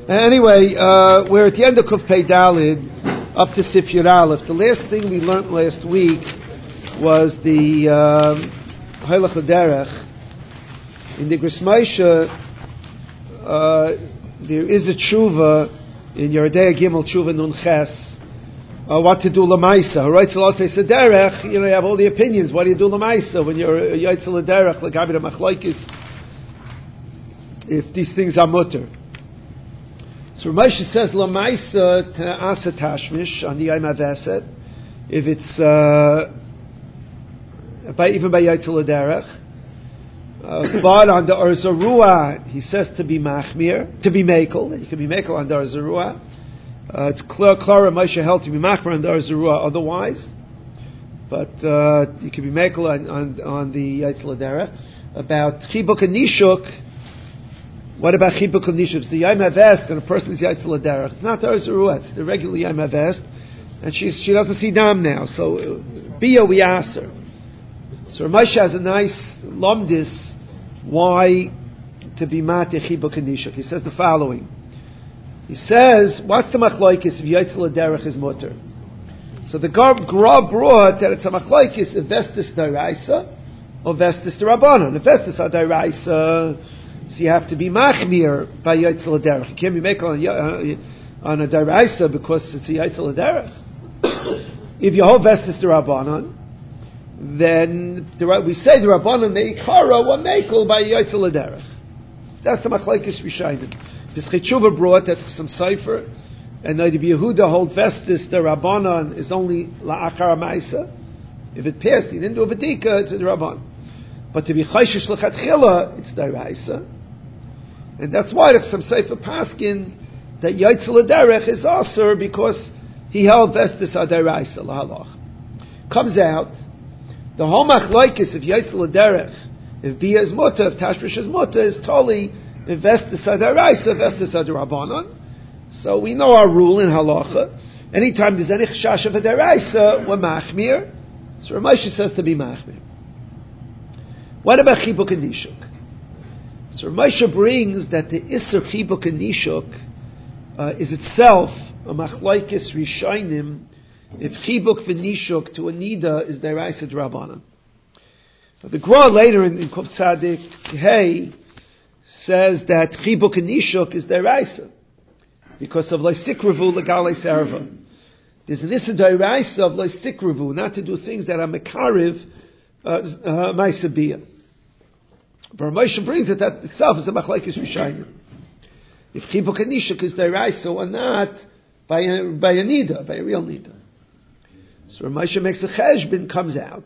Anyway, we're at the end of Kuf Pei Dalid, up to Sif Yud Aleph. The last thing we learned last week was the Hailach L'derech. In the Gris Moshe, there is a tshuva in Yeridei Gimel Tshuva Nun Ches. What to do Lamaisa? Who writes a lot says Derech. You have all the opinions. What do you do Lamaisa when you're Yaitz L'derech like Abid Machlaikis? If these things are mutter. So Moshe says Lamaisa to Asa Tashmish on the Yom HaVeset. If it's even by Yaitz L'derech. But on the Arzarua, he says to be Machmir, to be Mekel. You can be Mekel on the Arzarua. It's clear Moshe held to be Machmir on the Arzarua otherwise. But you can be Mekel on the Yaitz L'derech. About Chibuk and Nishuk, what about Chibuk and Nishuk? It's the Yom HaVest and a person's Yaitz L'derech. It's not the Arzarua, it's the regular Yom HaVest. And she doesn't see Dam now. So, Bia we ask her. So Moshe has a nice lomdis. Why to be mate chibuk and nishuk? He says the following. He says, what's the machlaikis if Yaitz L'derech is mutter? So the Gra brought that it's a machlaikis if vestis d'oraisa or vestis d'rabbanan. If vestis are d'oraisa, so you have to be machmir by Yaitz L'derech. You can't be making on a d'oraisa because it's a Yaitz L'derech. If you hold vestis d'rabbanan, then we say the Rabbanan Meikara wa Meikel by Yaitz L'derech. That's the Machlaikis Rishayim. Pischei Tshuva brought that some cipher, and the Yehuda hold Vestis the Rabbanan is only La'achar Ma'isa. If it passed, he didn't do a Vedika, it's a Rabban. But to be Chayshish L'chatchila, it's Daraisa. And that's why there's some cipher Paskin that Yaitz L'derech is Aser because he held Vestis Daraisa L'halach. Comes out. The whole machlaikis if Yaitz L'derech, if Bia is mutter, if Tashmish is mutter, is totally if Vestis Adaraisa, Vestis Adarabanan. So we know our rule in halacha. Anytime there's any chashash of Adaraisa, we're machmir. So Ramesh says to be machmir. What about Chibuk and Nishuk? So Ramesh brings that the Isser Chibuk and Nishuk is itself a machlaikis Rishainim. If chibuk v'nishuk to a nida is deraisa d'rabbanan. But the Gra later in Kuf Tzadik Hey says that chibuk and nishuk is deraisa because of leisikruvu legale serva. There's an issa deraisa of leisikruvu, not to do things that are mekariv ma'isabiyah. But Moshe brings it that itself is a machlaikis rishayim. If chibuk and nishuk is deraisa or not by a nida, by a real nida. So Ramesha makes a cheshbon, comes out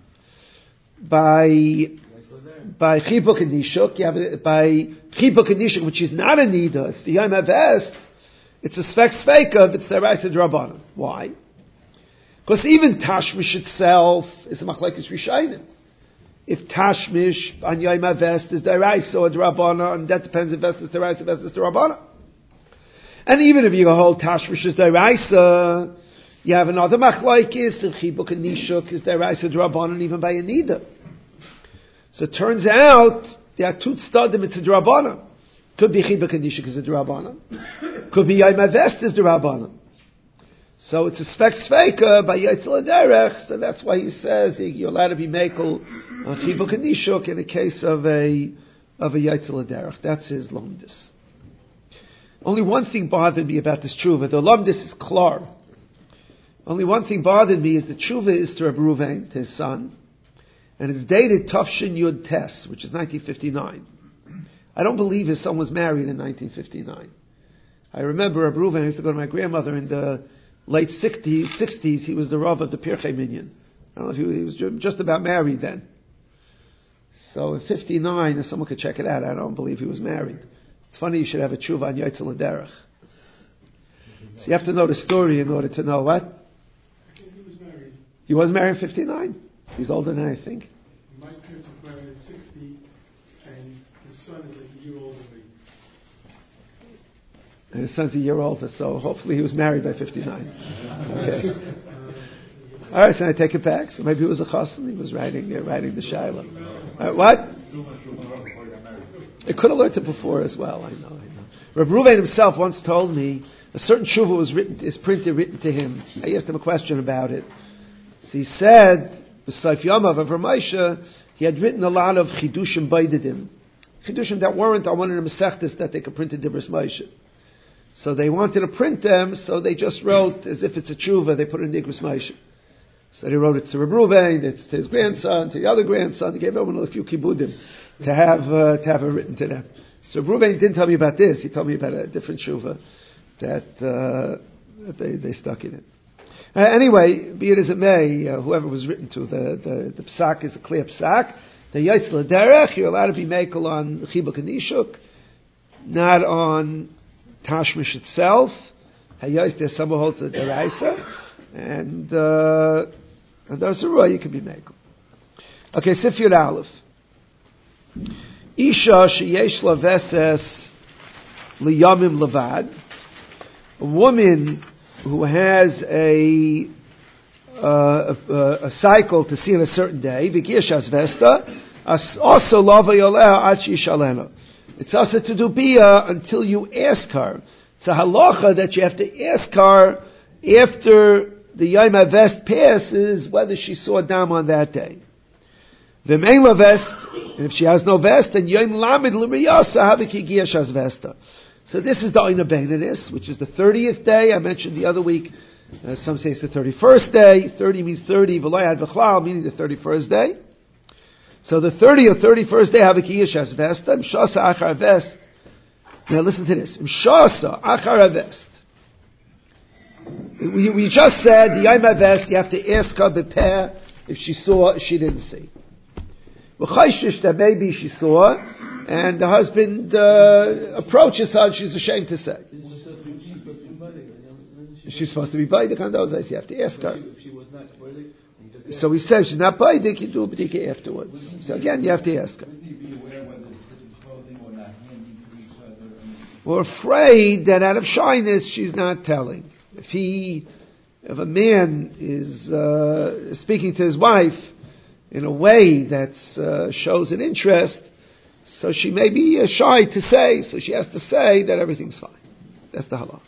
by chibuk and nishuk. You have by chibuk and nishuk, which is not a nida. It's the Yom HaVest. It's a sveka, but it's the Raisa D'Rabbanan. Why? Because even Tashmish itself is a machlekes Rishayim. If Tashmish on Yom HaVest is the Raisa or D'Rabbanan, that depends if Vest is the Raisa, Vest is the D'Rabbanan. And even if you hold Tashmish is the Raisa, you have another machlaikis, and chibuk and nishuk is deraisa d'rabbanan even by a nida. So it turns out there are two tzadim it's a d'rabbanan. Could be chibuk and nishuk is a d'rabbanan. Could be Yom HaVest is d'rabbanan. So it's a sveka by Yaitz L'derech. So that's why he says you're allowed to be mekel on chibuk and nishuk in the case of a Yaitz L'derech. That's his lomdis. Only one thing bothered me about this tshuva. The lomdis is klar. Only one thing bothered me is the tshuva is to Reb Ruvain, to his son, and it's dated Tafshin Yud Tes, which is 1959. I don't believe his son was married in 1959. I remember Reb Ruvain, I used to go to my grandmother in the late 60s, he was the Rav of the Pirchei Minyan. I don't know if he was just about married then. So in 59, if someone could check it out, I don't believe he was married. It's funny you should have a tshuva on Yaitz L'derech. So you have to know the story in order to know what? He was married in 59. He's older than I think. My parents were married at 60, and his son is like a year older than me. And his son's a year older, so hopefully he was married by 59. Okay. All right, so I take it back. So maybe he was a chassan. He was writing the shaila. What? It could have learned it before as well. I know. Reb Ruvain himself once told me a certain tshuva is written to him. I asked him a question about it. So he said, b'Seif Yamav of Ramosha, he had written a lot of chidushim baididim, chidushim that weren't on one of the mesechtas that they could print in Dibros Moshe. So they wanted to print them, so they just wrote as if it's a tshuva. They put it in Dibros Moshe. So they wrote it to Reb Ruvain, it's to his grandson, to the other grandson. They gave everyone a few kibudim to have it written to them. So Reb Ruvain didn't tell me about this. He told me about a different tshuva that they stuck in it. Anyway, be it as it may, whoever was written to, the psak is a clear psak. The Yaitz L'derech, you're allowed to be mekel on Chibuk and Nishuk, not on Tashmish itself. Hayos, there's some who holds the deraisa, and there's a rule you can be mekel. Okay, Sif Yud Aleph. Isha sheyesh la veses liyamim levad. A woman who has a cycle to see on a certain day, v'kiyashas vesta, also lava yoleh ad shishalena. It's also to do bia until you ask her. It's a halacha that you have to ask her after the Yom HaVest passes whether she saw dam on that day. V'mein la vest, and if she has no vest, then Yom Lamed l'riyasa haviki giyashas vesta. So this is the Oina Beininus, which is the 30th day. I mentioned the other week, some say it's the 31st day. 30 means 30, v'loyad v'chlal, meaning the 31st day. So the 30th or 31st day, haviki yishas vesta, mshasa achar vest. Now listen to this. Mshasa achar vest. We just said, the Yom HaVest, you have to ask her b'peh if she didn't see. V'chayshish that maybe she saw, and the husband approaches her and she's ashamed to say. She's supposed to be baidik on those days. You have to ask her. So he says she's not baidik, you do a b'dika afterwards. So again, you have to ask her. We're afraid that out of shyness she's not telling. If a man is speaking to his wife in a way that shows an interest, so she may be shy to say, so she has to say that everything's fine. That's the halach.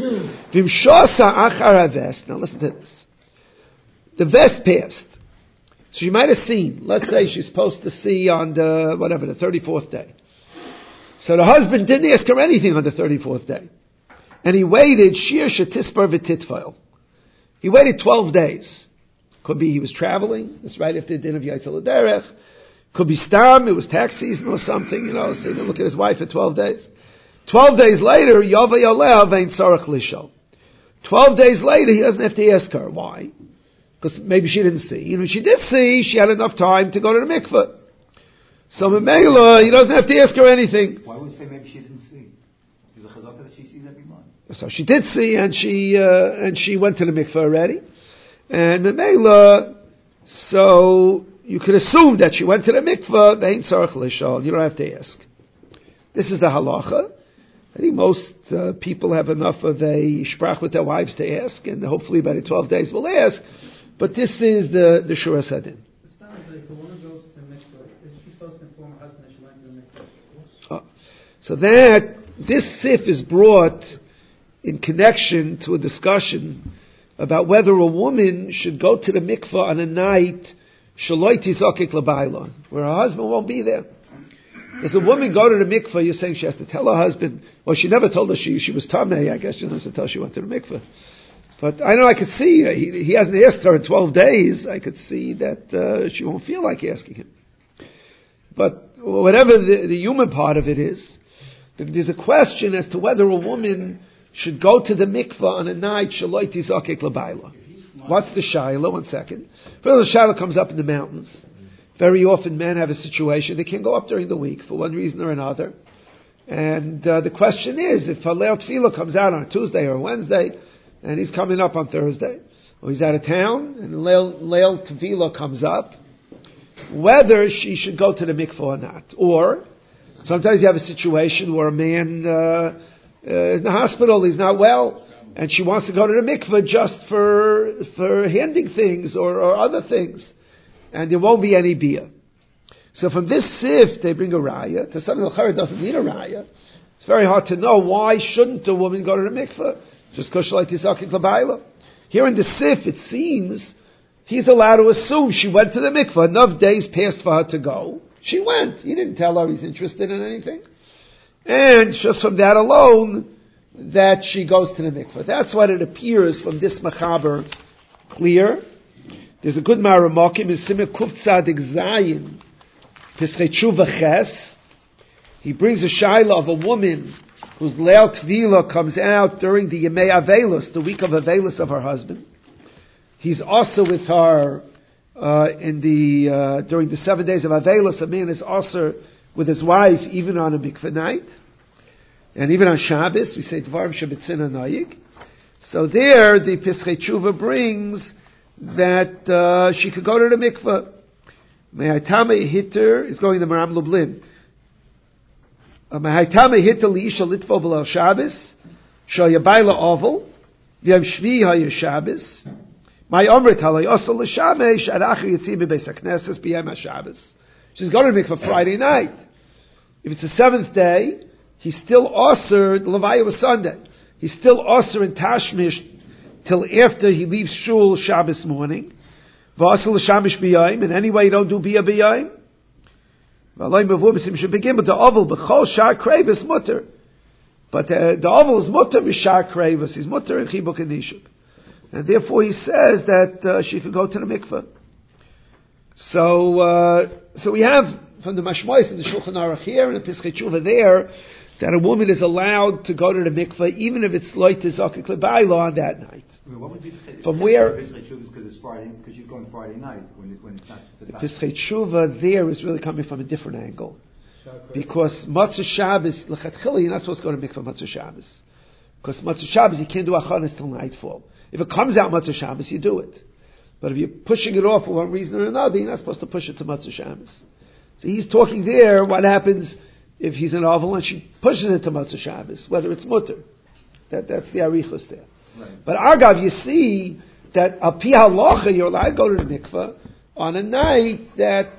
Now listen to this. The vest passed. So she might have seen, let's say she's supposed to see on the 34th day. So the husband didn't ask her anything on the 34th day. And he waited, shir shetispar v'titfil. He waited 12 days. Could be he was traveling. That's right after the din of Yaitz L'derech. Could be stam, it was tax season or something, so he didn't look at his wife for 12 days. 12 days later, Yova Yoleh vein tzarech lisho. 12 days later, he doesn't have to ask her. Why? Because maybe she didn't see. And when she did see, she had enough time to go to the mikveh. So Memela, he doesn't have to ask her anything. Why would you say maybe she didn't see? There's a chazaka that she sees every month. So she did see, and she went to the mikveh already. And Memela, so you could assume that she went to the mikveh, vein tzarech lishol. You don't have to ask. This is the halacha. I think most people have enough of a sprach with their wives to ask, and hopefully by the 12 days will ask. But this is the Shura Sadin. It sounds like if a woman goes to the mikveh, is she supposed to inform her husband that she went to the mikveh? So that this sif is brought in connection to a discussion about whether a woman should go to the mikveh on a night shaloi tizakik labailon, where her husband won't be there. Does a woman go to the mikveh? You're saying she has to tell her husband. Well, she never told her she was tamei. I guess she doesn't have to tell she went to the mikveh. But I know I could see he hasn't asked her in 12 days. I could see that she won't feel like asking him. But whatever the human part of it is, there's a question as to whether a woman should go to the mikveh on a night shaloi tizakik labaila. What's the shaila? 1 second. First, the shaila comes up in the mountains. Very often men have a situation, they can't go up during the week for one reason or another. And the question is, if a Leil Tefillah comes out on a Tuesday or a Wednesday, and he's coming up on Thursday, or he's out of town, and Leil Tefillah comes up, whether she should go to the mikveh or not. Or, sometimes you have a situation where a man is in the hospital, he's not well, and she wants to go to the mikveh just for handing things or other things. And there won't be any bia. So from this sif, they bring a raya. To something the doesn't need a raya. It's very hard to know why shouldn't a woman go to the mikveh just because she like tisakin klabayla. Here in the Sif, it seems he's allowed to assume she went to the mikveh. Enough days passed for her to go. She went. He didn't tell her he's interested in anything. And just from that alone, that she goes to the mikveh. That's what it appears from this machaber clear. There's a good Maramakim in Simeh Kuf Tzadik Zayin, Pesachei Tshuva Ches. He brings a shaila of a woman whose Leil Tvila comes out during the Yemei Avelos, the week of Avelos of her husband. He's also with her during the 7 days of Avelos. A man is also with his wife even on a mikveh night. And even on Shabbos, we say Dvarim Shebetzina Nayik. So there, the Pesachei Tshuva brings that she could go to the mikveh. Me'aytame hitter is going to Maram Lublin. Me'aytame hitter liisha litvo v'lel Shabbos shal yabayla oval v'yam shvi ha'yer Shabbos my omrit halay osel l'shamesh ad acher yitzim bebeis hakneses b'yam ha'Shabbos. She's going to the mikveh Friday night. If it's the seventh day, he's still osir. The Levaya was Sunday. He's still osir in Tashmish till after he leaves shul Shabbos morning. V'asel l'shamish b'yayim, and anyway you don't do b'ya b'yayim. V'alay mevubisim should begin with the oval b'chol shar krevis mutter. But the oval is mutter b'shar krevis. He's mutter in chibuk and nishuk. And therefore he says that she could go to the mikveh. So we have from the Mashmois and the Shulchan Aruch here and the Pesachei Tshuva there, that a woman is allowed to go to the mikveh even if it's loy tizakik lebayla on that night. What would be the from where? Pesachei Tshuva because it's Friday, because you're going Friday night when it's not the Pesachei Tshuva there is really coming from a different angle, because Matzah Shabbos lechatchila you're not supposed to go to mikveh Matzah Shabbos, because Matzah Shabbos you can't do achanas till nightfall. If it comes out Matzah Shabbos you do it, but if you're pushing it off for one reason or another, you're not supposed to push it to Matzah Shabbos. So he's talking there. What happens if he's an oval and she pushes it to Matzah Shabbos, whether it's mutter? That's the arichos there. Right. But Argav, you see that a pi halacha you're allowed to go to the mikveh on a night that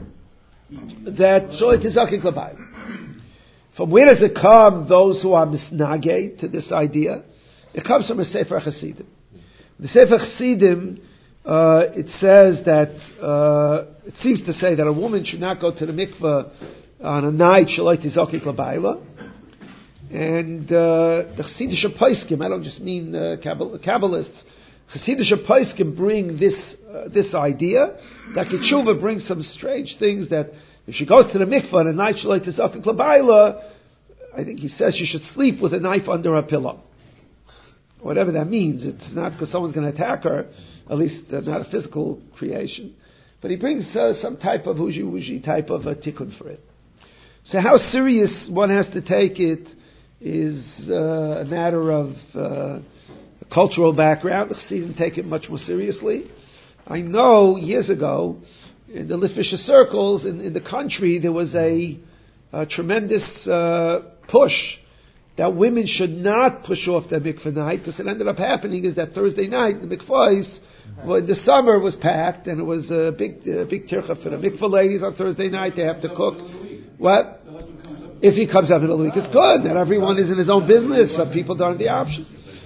shoy tizakin klabayim. From where does it come? Those who are misnageh to this idea, it comes from a Sefer Chassidim. The Sefer Chassidim. It says that it seems to say that a woman should not go to the mikveh on a night shaloi tizakik labayla, and the Chassidish Poskim, I don't just mean Kabbalists. Chassidish Poskim bring this idea that Ketshuva brings some strange things, that if she goes to the mikveh on a night shaloi tizakik labayla, I think he says she should sleep with a knife under her pillow. Whatever that means, it's not because someone's going to attack her, at least not a physical creation. But he brings some type of wuji type of a tikkun for it. So how serious one has to take it is a matter of cultural background. The Chassidim take it much more seriously. I know years ago, in the Litvisher circles in the country, there was a tremendous push that women should not push off their mikveh night, because it ended up happening is that Thursday night, the mikvahs, well, the summer was packed, and it was a big tircha for the mikveh ladies on Thursday night. They have to cook. What? If he comes up in the week, it's good. Not everyone is in his own business. Some people don't have the option.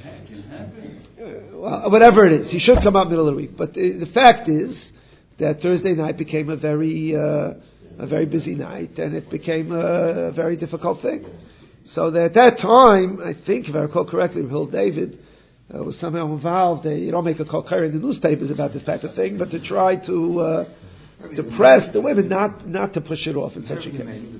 Well, whatever it is, he should come up middle of the week. But the fact is that Thursday night became a very busy night, and it became a very difficult thing. So that at that time, I think, if I recall correctly, Hill David was somehow involved. You don't make a call in the newspapers about this type of thing, but to try to press the women not to push it off in such a case.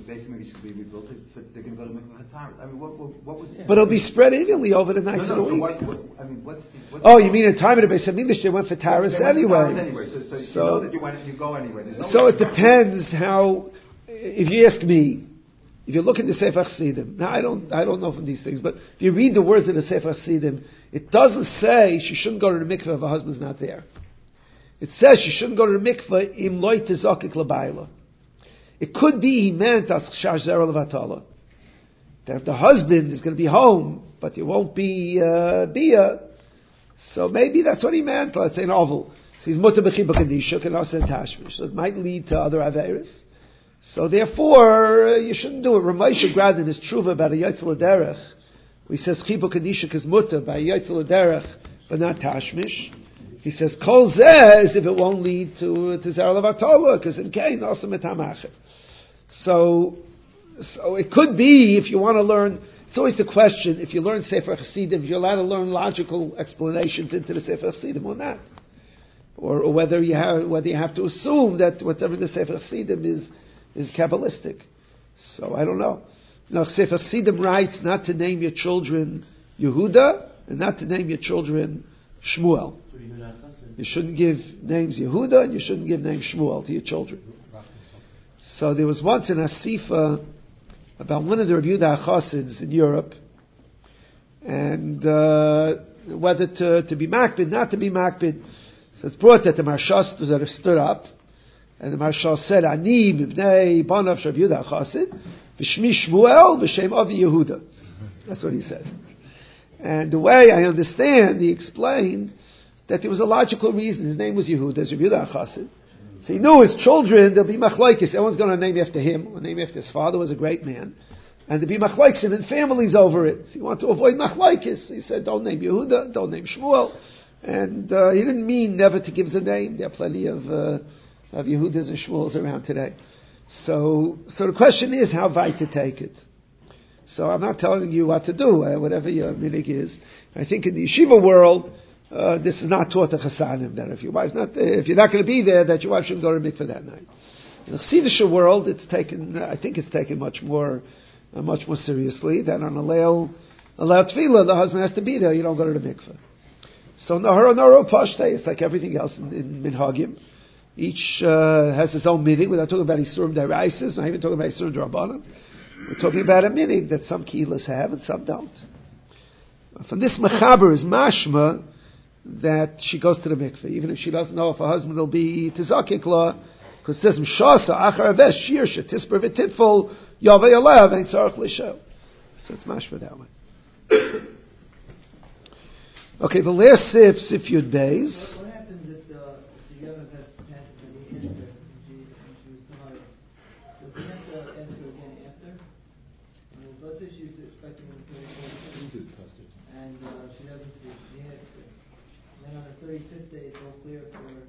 But it'll be spread evenly over the nights of the week. You mean in time of the Beis Hamikdash they went for Taras anyway? So you know that you go anyway. So it depends how. If you ask me. If you look at the Sefer Chassidim, now I don't know from these things, but if you read the words of the Sefer Chassidim, it doesn't say she shouldn't go to the mikveh if her husband's not there. It says she shouldn't go to the mikveh im loy tizakik labayla. It could be he meant as shar zera levatala, that if the husband is going to be home, but it won't be bia, so maybe that's what he meant. Let's say an oval. So he's mutter b'chibuk and nishuk and also tashmish. So it might lead to other averis. So therefore, you shouldn't do it. Ramesha Grad in his Truva about a Yotzel Derech, he says Chibuk Anishik is mutter by Yotzel Derech, but not Tashmish. He says Kol Zeh is if it won't lead to Zera Levatola, because in Kain also Metamachet. So it could be, if you want to learn, it's always the question, if you learn Sefer Chassidim, you're allowed to learn logical explanations into the Sefer Chassidim or not. Or whether you have to assume that whatever the Sefer Chassidim is Kabbalistic. So I don't know. Now Sefer Chassidim writes not to name your children Yehuda and not to name your children Shmuel. You shouldn't give names Yehuda and you shouldn't give names Shmuel to your children. So there was once an Asifa about one of the Rav Yehuda Chassids in Europe, and whether to be makbid, not to be makbid. So it's brought that the Marshal stood up, and the Marshal said, "Ani mibnei banav Rav Yehuda Chassid, v'shmi Shmuel, v'shem avi Yehuda." That's what he said. And the way I understand, he explained that there was a logical reason. His name was Yehuda, as Rav Yehuda Chassid. So he knew his children, there'll be machlaikis. Everyone's going to name after him, or name after his father, was a great man. And there'll be machlaikis and families over it. So he wanted to avoid machlaikis. He said, don't name Yehuda, don't name Shmuel. And he didn't mean never to give the name. There are plenty of Yehudas and Shmuels around today. So the question is how weit to take it. So I'm not telling you what to do, whatever your minig is. I think in the yeshiva world, this is not taught to Chassanim, that if you're not going to be there, that your wife shouldn't go to mikveh that night. In the Chassidish world, I think it's taken much more seriously, that on a leil tefillah, the husband has to be there, you don't go to the mikveh. So Nahara Pashte, it's like everything else in Minhagim. Each has his own meaning. We're not talking about Isurim Deraisis, not even talking about Isurim Derabanan. We're talking about a meaning that some kehillas have and some don't. From this mechaber is mashma that she goes to the mikveh, even if she doesn't know if her husband will be tizakik la, because it says Mshasa achar avesh shir shetisper v'titful yavei alev ain't tzarich l'shel. So it's mashma that way. Okay, the last sif Yud Beis. What happens if the Yaveh has passed and he asked her and she was tired? Does he have to ask her again after? I mean, let's say she's expecting him to and she doesn't see. He asks her. And then on the 35th day, it's all clear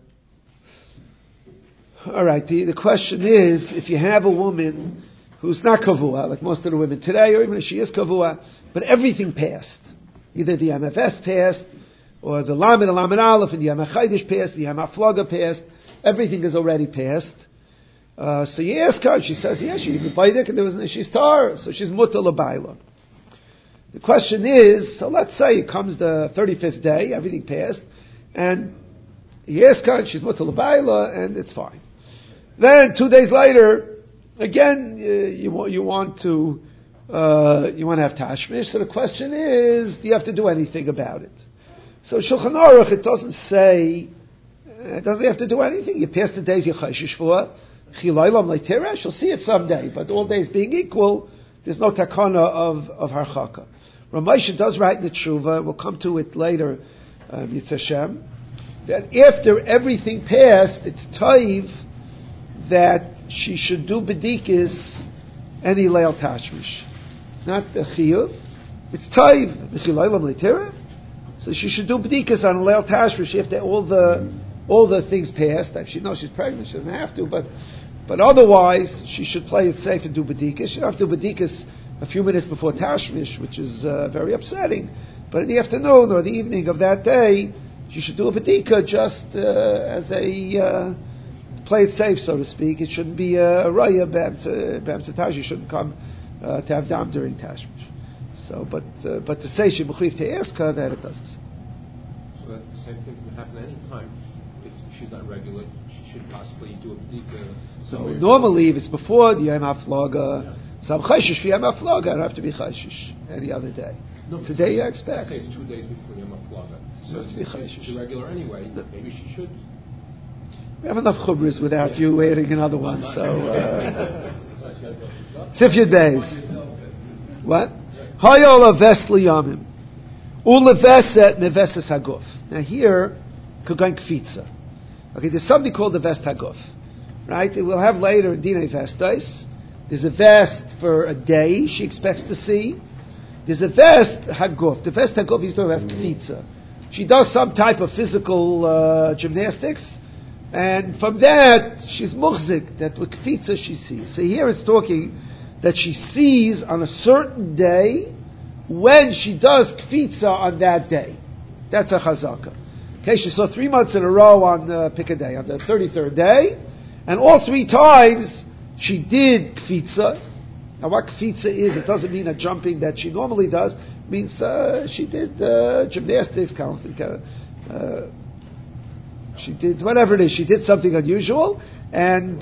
for her. All right. The question is, if you have a woman who's not kavua, like most of the women today, or even if she is kavua, but everything passed. Either the MFS passed, or the Lamed Aleph and the Yom HaChaydish passed, the Yom HaFlaga passed. Everything is already passed. So you ask her, and she says, yeah, she didn't bite it, and she's tar, so she's mutter l'bayla. The question is, so let's say it comes the 35th day, everything passed, and you ask her, and she's mutter l'bayla, and it's fine. Then 2 days later, again, you want to have tashmish. So the question is, do you have to do anything about it? So Shulchan Aruch, it doesn't say, doesn't have to do anything. You pass the days you chayshish for, chilaylam leitera, she'll see it someday, but all days being equal, there's no takana of harchaka. Ramesha does write in the tshuva, we'll come to it later, Yitz Hashem, that after everything passed, it's taiv that she should do bedikis any leil tashmish. Not the chiyuv. It's taiv. So she should do b'dikas on a leil tashmish after all the things passed. If she knows she's pregnant, she doesn't have to. But otherwise, she should play it safe and do b'dikas. She don't have to do b'dikas a few minutes before tashmish, which is very upsetting. But in the afternoon or the evening of that day, she should do a b'dika just as a play it safe, so to speak. It shouldn't be a raya b'amtzatash. You shouldn't come to have dam during tashmish. So, but to say she mechuyev to ask her, that it doesn't. So that the same thing can happen any time. If she's not regular, she should possibly do a b'dika. So normally, if it's before the Yom HaFlaga, some chayshish for Yom HaFlaga, I don't have to be chayshish any other day. No, today you expect. Say it's 2 days before Yom HaFlaga. So if she's regular anyway. Maybe she should. We have enough chubris without you adding another one. So, Sif Yud Beis. What? Hayol aves liyamim. Uleveset neveses haguf. Now here, kogan kfitza. Okay, there's something called the vest haguf. right? We'll have later in Dinei Vestais. There's a vest for a day she expects to see. There's a vest haguf. The vest haguf is known as kfitza. She does some type of physical gymnastics, and from that she's muchzik that with kfitza she sees. So here it's talking that she sees on a certain day when she does kfitza on that day. That's a chazaka. Okay, she saw 3 months in a row on pick a day, on the 33rd day, and all 3 times she did kfitza. Now what kfitza is, it doesn't mean a jumping that she normally does. It means she did gymnastics, she did whatever it is. She did something unusual, and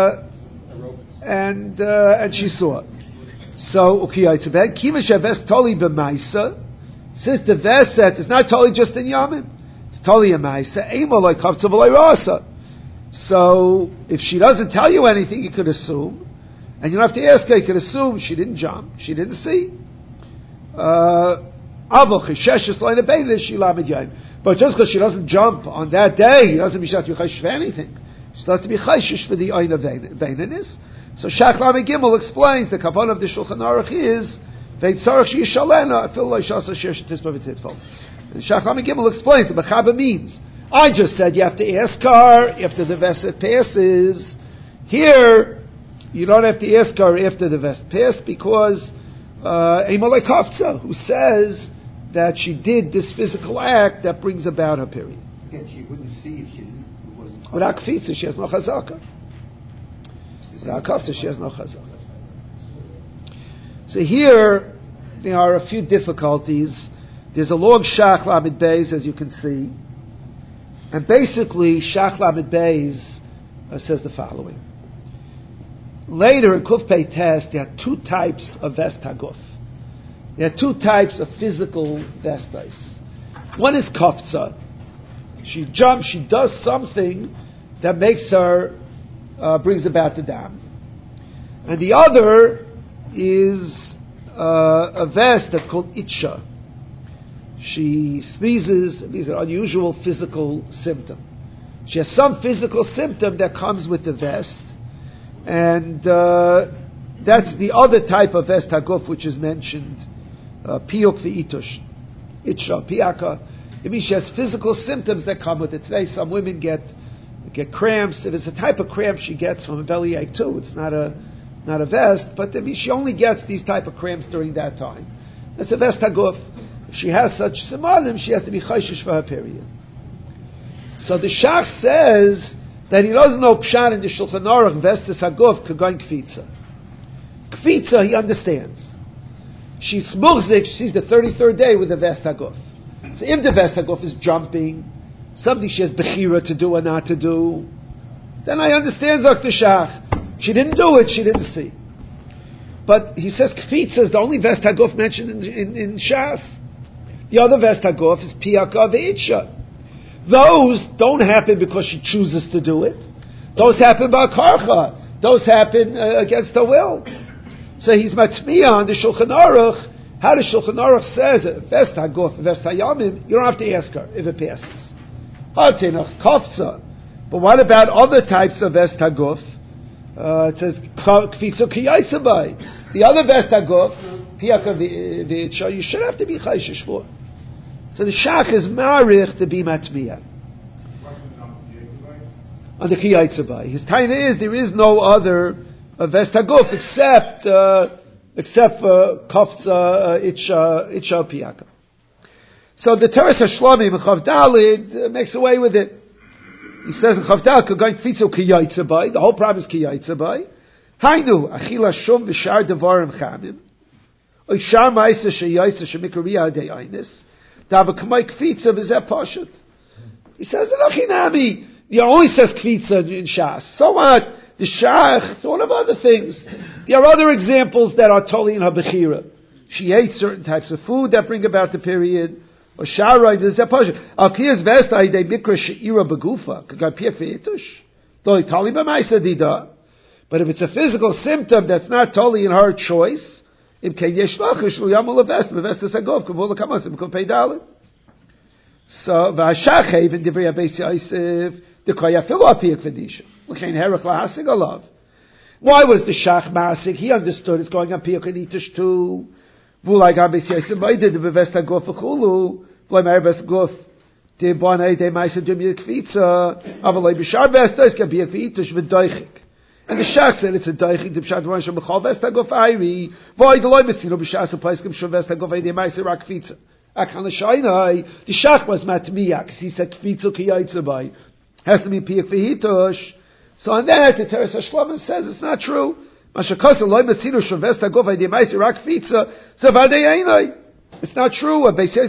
she saw it. So ukiyaitzabed kima sheves toli b'maisa. Since the veset is not totally just in Yamim, it's totally a maisa. Ema like kavtza v'lay rasa. So if she doesn't tell you anything, you could assume, and you don't have to ask her. You could assume she didn't jump, she didn't see. But just because she doesn't jump on that day, it doesn't mean she has to be chayshish for anything. She has to be chayshish for the oina veininus. So Shach Lamed Gimel explains the kavanah of the Shulchan Aruch is veitzarach sheyishalena afil lo yishasa shesh tispa v'titfol. And Shach Lamed Gimel explains the Mechaba means I just said you have to ask her after the veset passes. Here you don't have to ask her after the vest passed because Eimalei Kafza, who says that she did this physical act that brings about her period. Again, she wouldn't see if she wasn't. Without kfitza, she has no chazaka. Without kafza, she has no chazaka. So here there are a few difficulties. There's a long Shach Lamed Beis, as you can see, and basically Shach Lamed Beis says the following. Later in Kuf Pei Tes, there are 2 types of vest haguf. There are 2 types of physical vestais. One is kafza. She jumps, she does something that makes her, brings about the dam. And the other is a vest that's called itcha. She sneezes, these are unusual physical symptom. She has some physical symptom that comes with the vest, and that's the other type of vest haguf which is mentioned, piyuk v'itush, itcha, piyaka. It means she has physical symptoms that come with it. Today some women get cramps. If it's a type of cramp she gets from a bellyache too, it's not a vest, but I mean, she only gets these type of cramps during that time. That's a vest haguf. If she has such simanim, she has to be chayshish for her period. So the Shach says that he doesn't know pshat in the Shulchan Aruch vestis haguf k'goyin kfitza. Kfitza he understands. She's muchzik, she sees the 33rd day with the vest haguf. So if the vest haguf is jumping, something she has bechira to do or not to do, then I understand Dr. Shach. She didn't do it, she didn't see. But he says kfitza is the only vest haguf mentioned in Shas. The other vest haguf is piyaka ve'itsha. Those don't happen because she chooses to do it. Those happen by karcha. Those happen against her will. So he's matmiya on the Shulchan Aruch. How the Shulchan Aruch says vest haguf, vest hayamim, you don't have to ask her if it passes. Hatinach kafza. But what about other types of vest haguf? It says kfitzu kiyaitzabay. The other vest haguf, piyaka ve'itsha, you should have to be chayshish for. So the Shach is marich to be matmiya on the kiyaitzabay. His taina is there is no other vest haguf except for kafza itcha piyaka. So the Teres HaShlomim in Chav Dalid makes away with it. He says in Chav Dalid k'goyin kfitzu kiyaitzabay. The whole problem is kiyaitzabay. Hainu achila shum v'shar devarim chamim. Oy shar ma'isa sheyaisa shemikariya de'aynis. He says, he only says kvitza in Shas. So what? The Shach, so one of other things. There are other examples that are totally in her bechira. She ate certain types of food that bring about the period. Or sharai, there's a pasha. Al-kiyaz vest aidei mikra she'ira begufa. Kagapiyat ve'itush. Toli tali b'maisa dida. But if it's a physical symptom that's not totally in her choice, so So v'ashachev in divrei Abeis Yosef the koyafilu apiyik v'disha. Why was the Shach Masik? He understood it's going on Piyuk and Itish too. Vulai Gabes Yosem Baidid the Bevesta Gof Chulu. V'lay Merbes Gof De Bonai De Maisa Dum Yekvitza. Avalay B'Shar Vesta is going to be a Itish V'Doichik. And the Shach said it's a Doichik. The B'Shar Dvarim Shemachal Vesta Gof Ayri. V'lay Deloy B'Sino B'Shar Supply's Kim Shor Vesta Gof De Maisa Rak Kvitza. Akan L'Shainai. The Shach was Matmiya because he said Kvitza Ki Yaitzabai. Has to be Piyuk V'Hitosh. So on that, the Teres HaShlomim says it's not true. It's not true.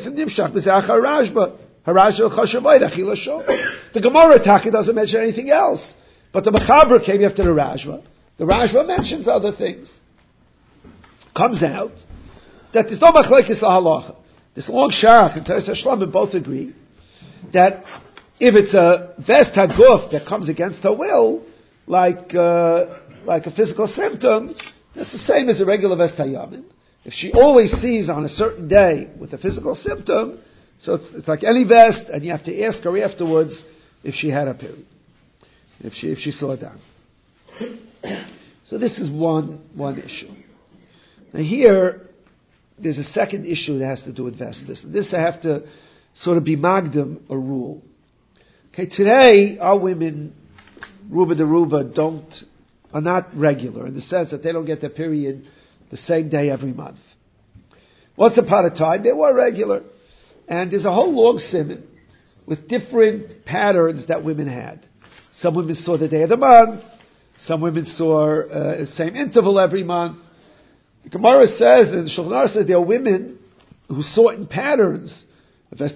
The Gemara Taki doesn't mention anything else. But the Mechaber came after the Rashba. The Rashba mentions other things. Comes out that there's no Machlekes Halacha. This long Sharach and Teres HaShlomim both agree that if it's a vest haguf that comes against her will, like a physical symptom, that's the same as a regular vest hayamin. If she always sees on a certain day with a physical symptom, so it's like any vest, and you have to ask her afterwards if she had a period, if she saw it down. So this is one issue. Now here, there's a second issue that has to do with vestas. This I have to sort of be magdim a rule. Okay, today our women, Ruba de Ruba, are not regular in the sense that they don't get their period the same day every month. Once upon a time, they were regular. And there's a whole long siman with different patterns that women had. Some women saw the day of the month. Some women saw the same interval every month. The Gemara says, and the Shulchan Aruch says, there are women who saw it in patterns. They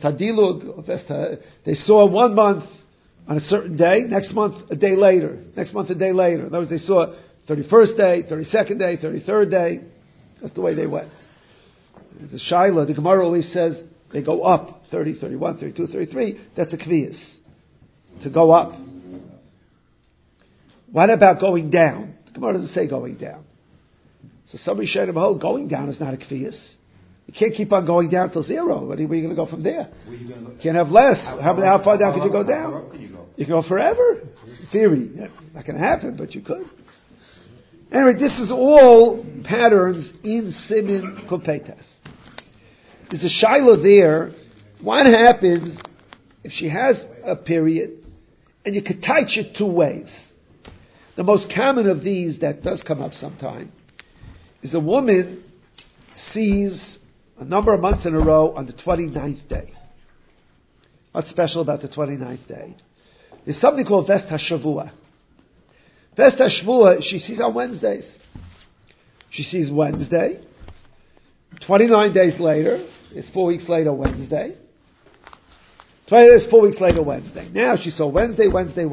saw 1 month on a certain day, next month a day later, next month a day later. In other words, they saw 31st day, 32nd day, 33rd day. That's the way they went. The Shaila, the Gemara always says they go up, 30, 31, 32, 33. That's a kviyas, to go up. What about going down? The Gemara doesn't say going down. So somebody said, going down is not a kviyas. You can't keep on going down till zero. Where are you going to go from there? You can't have less. How far down could you go down? You can go forever. In theory. Not going to happen, but you could. Anyway, this is all patterns in Simin Kupetas. There's a Shiloh there. What happens if she has a period and you could touch it 2 ways? The most common of these that does come up sometime is a woman sees a number of months in a row on the 29th day. What's special about the 29th day? There's something called Vest HaShavua. Vest HaShavua, she sees on Wednesdays. She sees Wednesday. 29 days later, it's 4 weeks later Wednesday. 20 days, 4 weeks later Wednesday. Now she saw Wednesday.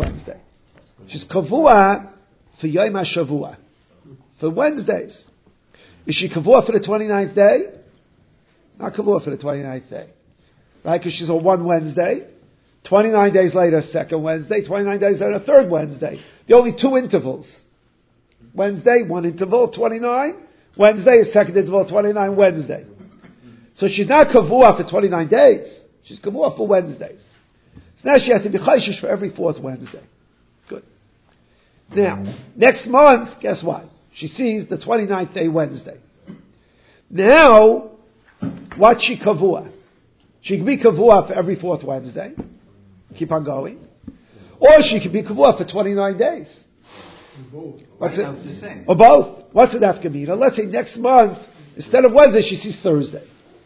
She's kavua for Yom HaShavua. For Wednesdays. Is she kavua for the 29th day? Not kavua for the 29th day. Right? Because she's on 1 Wednesday. 29 days later, 2nd Wednesday. 29 days later, 3rd Wednesday. The only 2 intervals. Wednesday, 1 interval, 29. Wednesday, 2nd interval, 29 Wednesday. So she's not kavua for 29 days. She's kavua for Wednesdays. So now she has to be chayshish for every 4th Wednesday. Good. Now, next month, guess what? She sees the 29th day Wednesday. Now, what's she kavua? She can be kavua for every 4th Wednesday. Keep on going. Or she can be kavua for 29 days. What's it? Or both. What's it afkamina? Let's say next month, instead of Wednesday, she sees Thursday.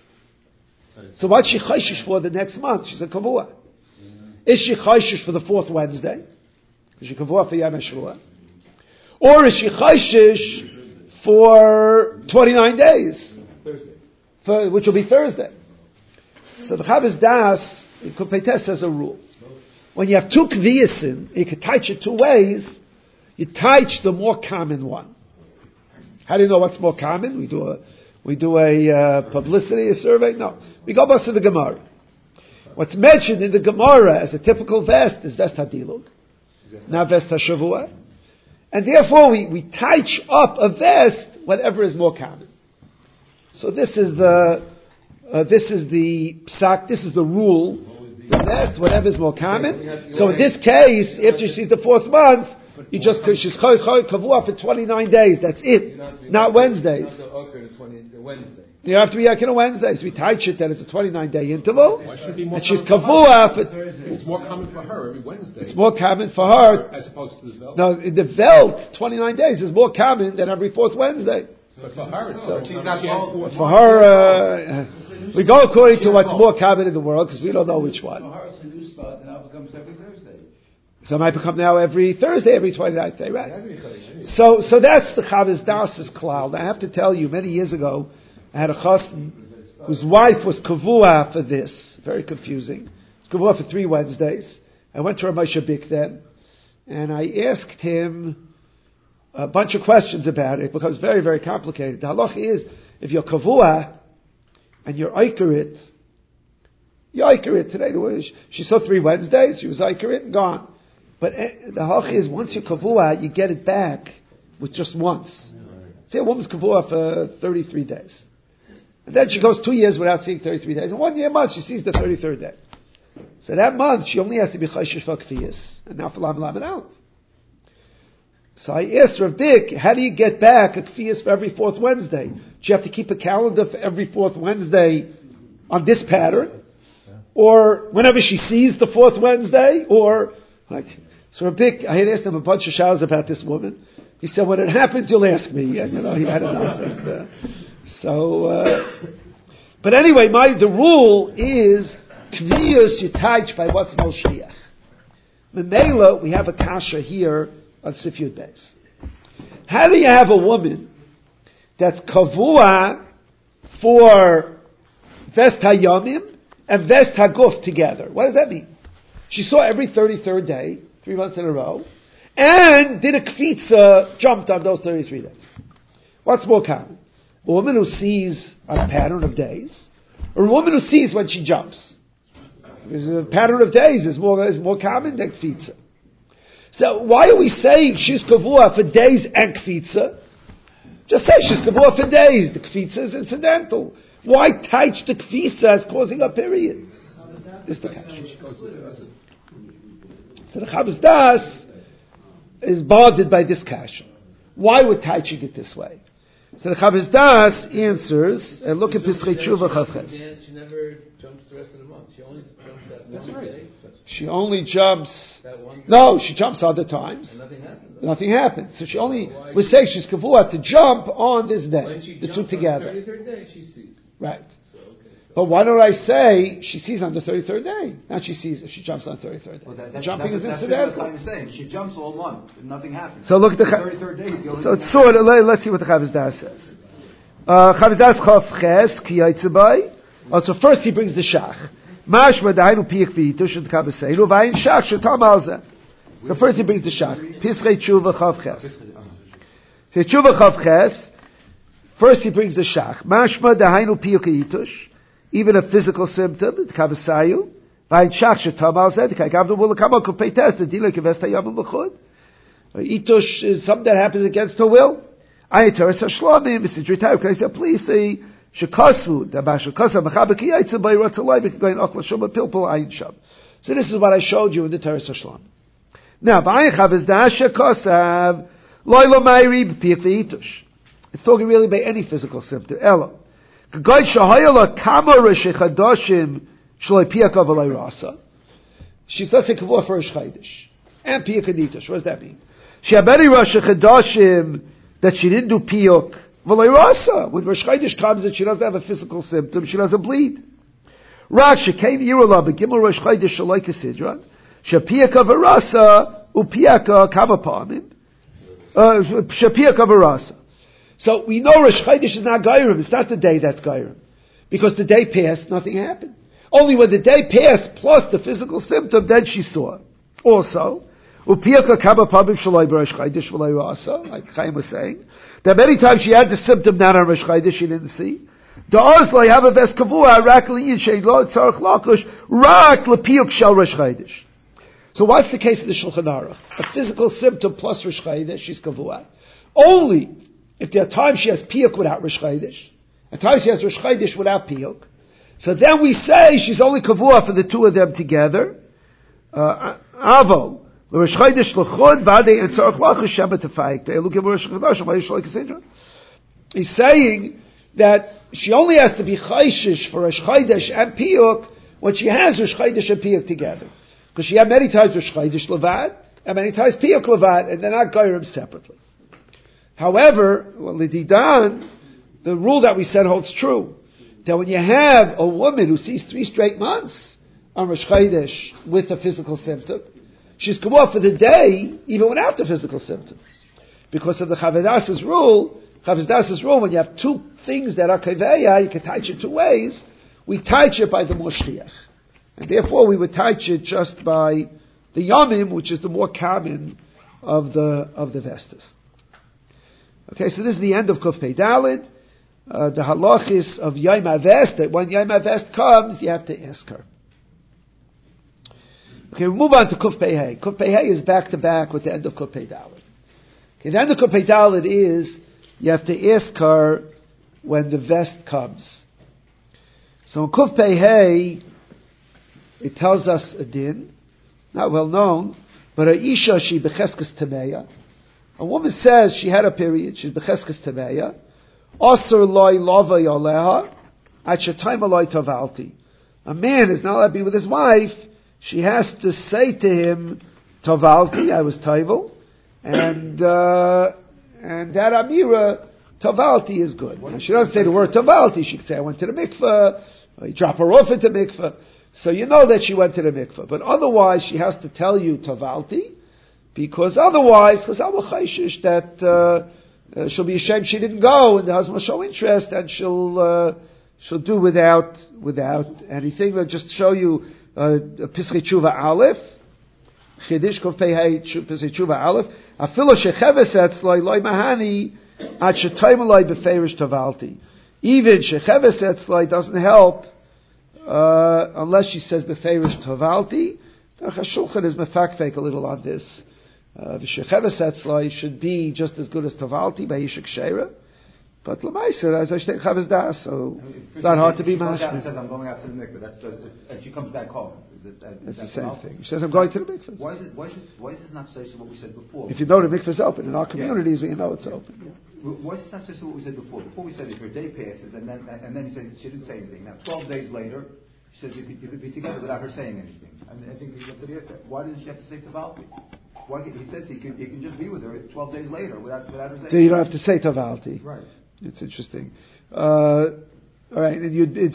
So what's she chayshish for the next month? She's a kavua. Is she chayshish for the 4th Wednesday? Is she kavua for Yom HaShavua? Or is she chayshish for 29 days? Thursday. Which will be Thursday. So the Chavos Das, in Kupetes, says a rule. When you have 2 kviyasin, you can touch it 2 ways, you touch the more common one. How do you know what's more common? We do a publicity, a survey? No. We go back to the Gemara. What's mentioned in the Gemara as a typical vest is vest hadilug, not vest hashavua. And therefore we touch up a vest, whatever is more common. So this is the psak, this is the rule. The vest, whatever is more common. So in this case, after she sees the 4th month, You just, she's kavua for 29 days, that's it. Not Wednesdays. You have to be on Wednesdays. We touch it that it's a 29-day interval. Why should it be more and she's common kavua for... It's more common for her every Wednesday. It's more common for her. As opposed to the Velt. No, the Velt, 29 days, is more common than every fourth Wednesday. But for her, for her, we go according to what's more common in the world because we don't know which one. For her, it's a new start, and now it becomes every Thursday. So it might become now every Thursday, every 29th day, right? So that's the Chavis Das's klal. Now I have to tell you, many years ago, I had a chassan whose wife was kavua for this. Very confusing. It's kavua for 3 Wednesdays. I went to Rav Moshe Bick then, and I asked him a bunch of questions about it. It becomes very, very complicated. The halacha is, if you're kavua and you're ikarit, you're ikarit today. She saw 3 Wednesdays, she was ikarit and gone. But the halacha is, once you're kavua, you get it back with just once. Say a woman's kavua for 33 days. And then she goes 2 years without seeing 33 days. And 1 year a month, she sees the 33rd day. So that month, she only has to be chayshish for kfiyas. And now for lam lam and out. So I asked Rav Bick, how do you get back a kfiyas for every 4th Wednesday? Do you have to keep a calendar for every 4th Wednesday on this pattern? Or whenever she sees the 4th Wednesday? Or, like, so Rav Bick, I had asked him a bunch of showers about this woman. He said, when it happens, you'll ask me. And, he had enough. And, but anyway, the rule is kviyus you touch by what's Moshiach. Memela, we have a kasha here on Sif Yud Beis. How do you have a woman that's kavua for Vest HaYomim and Vest HaGuf together? What does that mean? She saw every 33rd day, 3 months in a row, and did a kfitza, jumped on those 33 days. What's more common? A woman who sees a pattern of days, or a woman who sees when she jumps. Because a pattern of days is more common than kfitza. So why are we saying she's kavua for days and kfitza? Just say she's kavua for days. The kfitza is incidental. Why taich the kfitza as causing a period? This is the kasha. So the Chabad Das is bothered by this kasha. Why would taiching it this way? So the Chabad Das answers, and look at Pischei Tshuva Chavches. She never jumps the rest of the month. She only jumps that one day. She only jumps. That one day. No, she jumps other times. And nothing happens. Nothing happens. So she only, we say she's kavua to jump on this day. The two together. On the 33rd day, she sees. Right. But why don't I say she sees on the 33rd day? Now she sees if she jumps on the 33rd day. Well, jumping is incidental. That's what I'm saying. She jumps all month and nothing happens. So look at the 33rd day. So it's sort of, let's see what the Chavaz Das says. Chavaz Das Chav Ches Ki Yaitzabai. So first he brings the Shach. Mashma Dainu Piyik V'Yitush and Kabaseilu V'Ayin Shach Shetam Alzeh. So first he brings the Shach. Pischei Tshuva Chav Ches. Tshuva Chav Ches. First he brings the Shach. Mashma Dainu Piyik V'Yitush. Even a physical symptom, it's Kabasayu. V'Ayin Shach Shetam Alzeh. The Kagavdu will come on Kupei Test. The Dila Kevesta Yamim L'Chud. Itush is something that happens against her will. Ayin Teres HaShlomim. Mr. Dritayu. Can I say, please say, Shekasu, the Bashakasu, Machabaki Yaitza, by Ratzalai, going Okla Shoma Pilpul Ayin Sham. So this is what I showed you in the Teres HaShlom. Now, V'ayin Chavaz Das Shekasav, Loilo Mayri, B'Piyik V'Yitush. It's talking really about any physical symptom. Elo. K'goy Shahayala Kama Reshechadashim, Shloi Piyak Avalai Rasa. She's, let's say, Kavua for Rosh Chodesh. And Piyak Anitush. What does that mean? She had many Reshechadashim that she didn't do Piyuk. When Rosh Chodesh comes and she doesn't have a physical symptom, she doesn't bleed. Rak shekain yirula begimel Rosh Chodesh shaloi kesidron shapiyaka v'rasa upiyaka kavapamim shapiyaka v'rasa. So we know Rosh Chodesh is not Gairim. It's not the day that's Gairim, because the day passed, nothing happened. Only when the day passed plus the physical symptom, then she saw. Also, upiyaka kavapamim shaloi Rosh Chodesh v'loi rasa, like Chaim was saying. That many times she had the symptom not on Rosh Chodesh, she didn't see. The Ozlai have a ves kavua, rak liyin shein lo tzarech lakush, rak lepiyuk shel Rosh Chodesh. So what's the case of the Shulchan Aruch? A physical symptom plus Rosh Chodesh, she's kavua. Only if there are times she has piyuk without Rosh Chodesh, and times she has Rosh Chodesh without piyuk. So then we say she's only kavua for the two of them together. Avo. He's saying that she only has to be chayshish for Rosh Chodesh and Piyuk when she has Rosh Chodesh and Piyuk together. Because she had many times Rosh Chodesh Levad, and many times Piyuk Levad, and they're not Gairim separately. However, Lididan, the rule that we said holds true. That when you have a woman who sees 3 straight months on Rosh Chodesh with a physical symptom, she's come off for the day even without the physical symptom. Because of the Chavedas's rule, when you have 2 things that are Kaveya, you can touch it 2 ways. We touch it by the Moshchiach. And therefore we would touch it just by the Yomim, which is the more common of the Vestas. Okay, so this is the end of Kuf Pei Daled. The halachis of Yom HaVest, that when Yom HaVest comes, you have to ask her. Okay, we move on to Kuf Pei Hei. Kuf Pei Hei is back to back with the end of Kuf Pei Daled. Okay, the end of Kuf Pei Daled is, you have to ask her when the vest comes. So in Kuf Pei Hei, it tells us a din, not well known, but a isha she becheskes tameya. A woman says she had a period, she's becheskes tameya. Osir loy lova yoleha, at shetayim loy tavalti. A man is not allowed to be with his wife. She has to say to him, tavalti, I was taival, and that amira, tavalti is good. Now, she doesn't say the word tavalti. She can say, I went to the mikveh, or you drop her off into mikveh. So you know that she went to the mikveh. But otherwise, she has to tell you tavalti, because otherwise, because I'm a chayshish that she'll be ashamed she didn't go, and the husband will show interest, and she'll do without anything. They'll just show you Pischei Tshuva Aleph, Chidish Kuf Pei Hei Pischei Tshuva Aleph. Afilo shecheves etzloi loy mahani ad shetayim loy beferish tavalti. Even shecheves etzloi doesn't help unless she says beferish tavalti. The Shulchan is mefakfek a little on this. The shecheves etzloi should be just as good as tavalti by Yishak Sheira. But Lamaiser, as I say, Chavis Das, so it's not hard to be mashma. She says, I'm going out to the mikveh. And she comes back home. Is that's the same thing. She says, I'm going to the mikveh. Why is it not say so what we said before? If you know the mikveh is open, in our communities, we know it's open. Yeah. Why is it not say so what we said before? Before we said if your day passes, and then you said she didn't say anything. Now, 12 days later, she says you could be together without her saying anything. And I think he went to the answer. Why doesn't she have to say Tavalti? Why, he says he can just be with her 12 days later without her saying anything. You don't have to say Tavalti. Right. It's interesting. All right, and in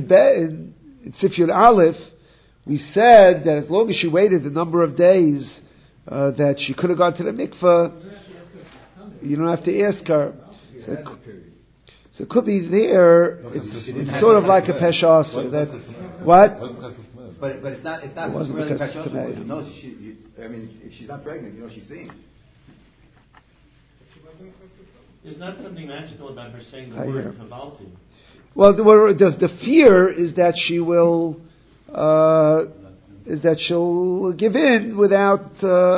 Sifyud Aleph, we said that as long as she waited the number of days that she could have gone to the mikveh, you don't have to ask her. So it could be there. It's sort of like a pesha. So that what? But it's not. It wasn't really pesha. You know, if she's not pregnant, you know she's seeing. There's not something magical about her saying the word Kavalti. Well, the fear is that she will she'll give in without.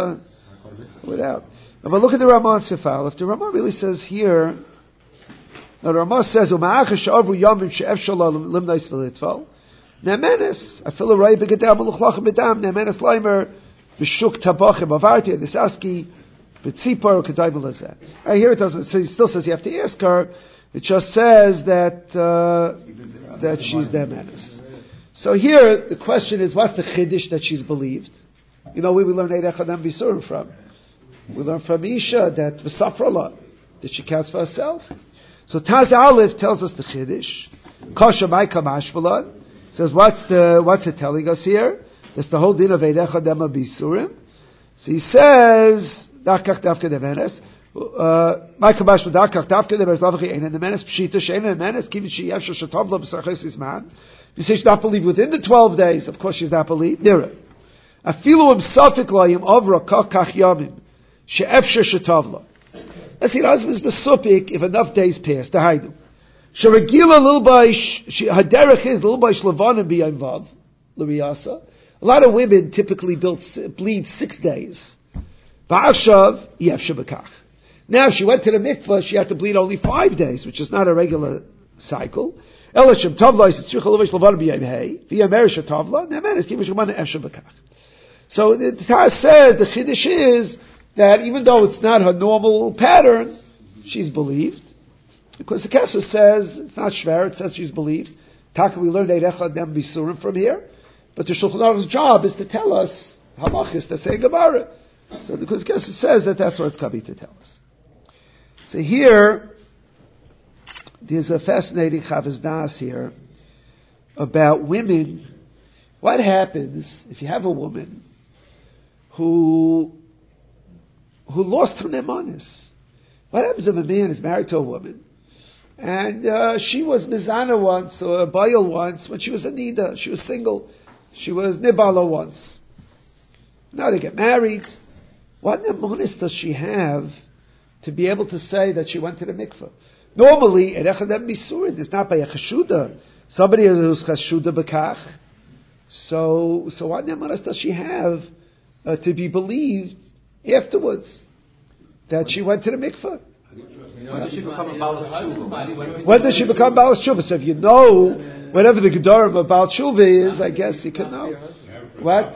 But look at the Ramah Sefal. If the Ramah really says here, now the Ramah says Uma'achash Avru Yomim She'ef Shalom Limnais V'Litval Ne'menes Afilu Ray B'Gedam L'Chlach B'Dam Ne'menes Leimer B'Shuk Tabachim Avarti Nisaski. Right, here it doesn't. So it still says you have to ask her. It just says that she's their menace. So here the question is, what's the chiddush that she's believed? You know, we learn Eid Echadam Bisurim from. We learn from Isha that v'safrala, that she counts for herself. So Taz Aleph tells us the chiddush. Kasha Maika Mashvalan says what's it telling us here? That's the whole din of Eid Echadam Bisurim. So he says. Dakach davke demenes. My kabash dakach davke demenes lavachi ein demenes pshita shein demenes kivin sheyev sheshatov lo b'sarchesis man. You say she's not believed within the 12 days. Of course she's not believed. Nira. Afilu im safik layim avra kach yamim she'ef sheshatov lo. Let's see, the husband's besupik if enough days pass. Dahaidu. Sheregila lilbaish haderech is lilbaish levanim b'yayim vav l'riyasa. A lot of women typically bleed 6 days. Now, if she went to the mikveh, she had to bleed only 5 days, which is not a regular cycle. So the Taz said the Chiddush is that even though it's not her normal pattern, she's believed. Because the Kesser says, it's not Shver, it says she's believed. Taka, we learned Eirecha Dem Bisurim from here. But the Shulchan Aruch's job is to tell us halachis to say Gemara. So because the Kesser says that that's what it's coming to tell us. So here, there's a fascinating Chavaz Das here about women. What happens if you have a woman who lost her nemanis? What happens if a man is married to a woman and she was mizana once or bayil once when she was a nida, she was single, she was nibala once. Now they get married. What nemanis does she have to be able to say that she went to the mikveh? Normally, erechadem bisurin is not by a chashuda. Somebody who's chashuda bekach. So what nemanis does she have to be believed afterwards that she went to the mikveh? When does she become a Baal Tshuva? When does she become Baal Tshuva? So if you know whatever the Gedorim of Baal Tshuva is, I guess you can know. What?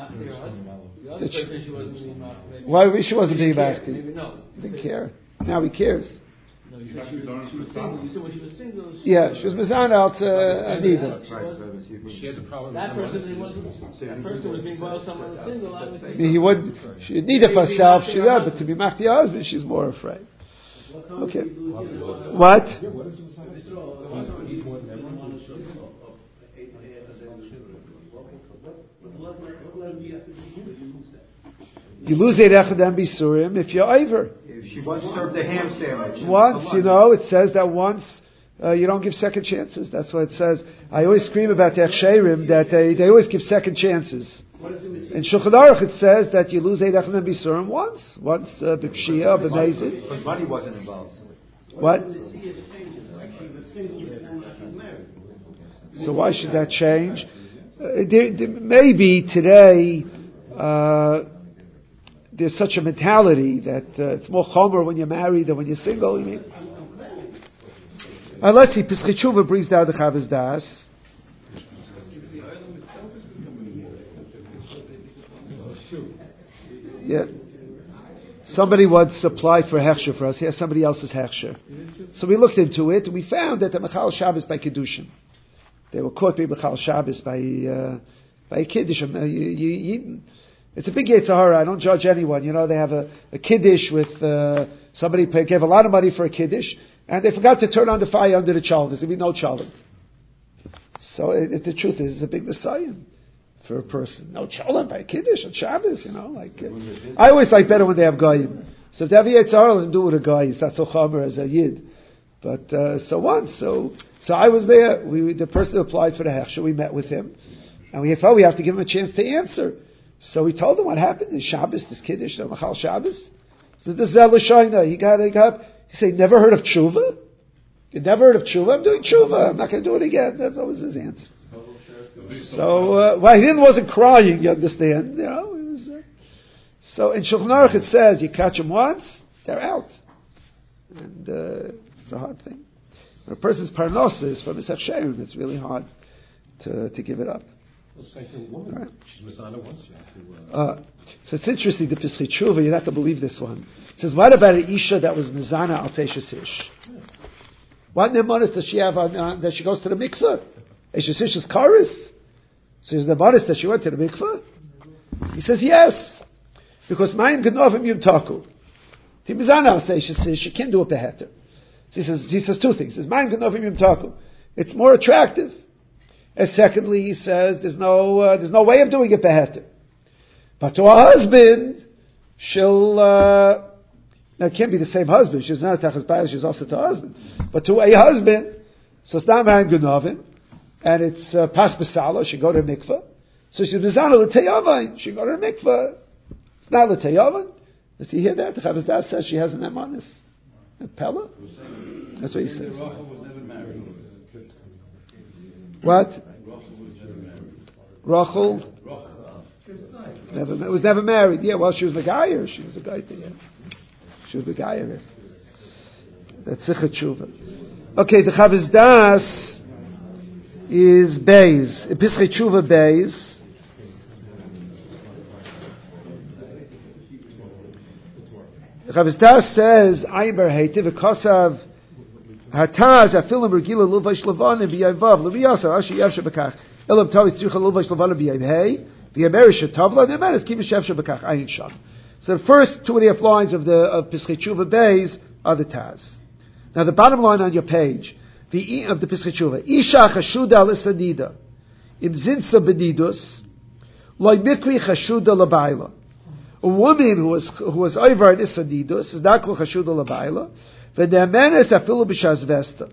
Why she wasn't being machti? Didn't care. Now he cares. No, you said she was single. You said when she was single. She was mizana out Anida. She has a problem. That person was being boiled someone who's single. He would. She need it for herself. She would, but to be machti her husband, she's more afraid. Okay. What? You lose Eirech Adam Bisurim if you're over. If she once served a ham sandwich. Once, it says that once you don't give second chances. That's what it says. I always scream about the Achsherim that they always give second chances. In Shulchan Aruch it says that you lose Eirech Adam Bisurim once b'pshia, b'mezid. Because money wasn't involved. What? So why should that change? Maybe today there's such a mentality that it's more chomer when you're married than when you're single. You mean? Let's see. Pischei Tshuva brings down the Chavaz Das. Yeah. Somebody once applied for a hechsher for us. He has somebody else's hechsher. So we looked into it and we found that the Mechal Shabbos by Kiddushin. They were caught by Mechal Shabbos by a Kiddush. It's a big Yetzirah. I don't judge anyone. They have a Kiddush with somebody gave a lot of money for a Kiddush and they forgot to turn on the fire under the chalent. There's going to be no chalent. So the truth is, it's a big Messiah for a person. No chalent by a Kiddush on Shabbos, I always like better when they have Goyim. So if they have a Yetzirah, let them do it with a Goy. It's not so chamer as a Yid. But so I was there. The person who applied for the hechsher, we met with him, and we felt we have to give him a chance to answer. So we told him what happened. Is Shabbos, this Kiddush, the Machal Shabbos. So this is Elishaina. He got up. He said, "Never heard of tshuva? You never heard of tshuva? I'm doing tshuva. I'm not going to do it again." That's always his answer. So he wasn't crying. You understand? It was. So in Shulchan Aruch it says you catch them once, they're out, and it's a hard thing. When a person's parnasa is from his hechsherim, it's really hard to give it up. Well, same thing, woman. Right. She's mizana once. You have to. So it's interesting. The Pischei Tshuva, you'd have to believe this one. It says, what about an isha that was mizana al teishes ish? What nemanis does she have that she goes to the mikveh? Teishes ish is karis. So is the nemanis that she went to the mikveh? He says yes, because mayim genovim yum taku. Ti mizana al teishes ish. She can't do it beheter. So he says two things. He says mayim genovim yum taku. It's more attractive. And secondly, he says there's no way of doing it beheter. But to a husband, she'll. Now it can't be the same husband. She's not a tachas bayis. She's also to a husband. But to a husband, so it's not ma'im genovim, and it's pas b'sala. She go to a mikveh. So she's mizana l'teyavayin. She go to a mikveh. It's not l'teyavayin. Does he hear that? The Chavaz Das says she has an emanis. A pella. That's what he says. What? Rachel was never married. Yeah, well, she was Megayer. She was a guy thing. She was Megayer. That's Sicha Tshuva. Okay, the Chavaz Das is Beis. Pischei Tshuva Beis. The Chavis Das says, Ayin bar heitiv, v'kosav, hataz, afilim regila lulvash levanim, v'yayvav, l'viyasa, ashi yavsha b'kach, elam tavi tzrucha lulvash levanim, v'yayvhei, v'yamerish tavla, ne'menes, kivish yavsha b'kach, ayin sham. So the first 2.5 lines of Pischei Tshuva Beis are the Taz. Now the bottom line on your page, of the Pischei Tshuva, Isha chashuda l'sanida, im zinsa benidus, loy mikri chashuda l'bayla. A woman who was over in isanidus is not called chashuda l'bayla, v'ne'amenes afilu b'shaz vesta.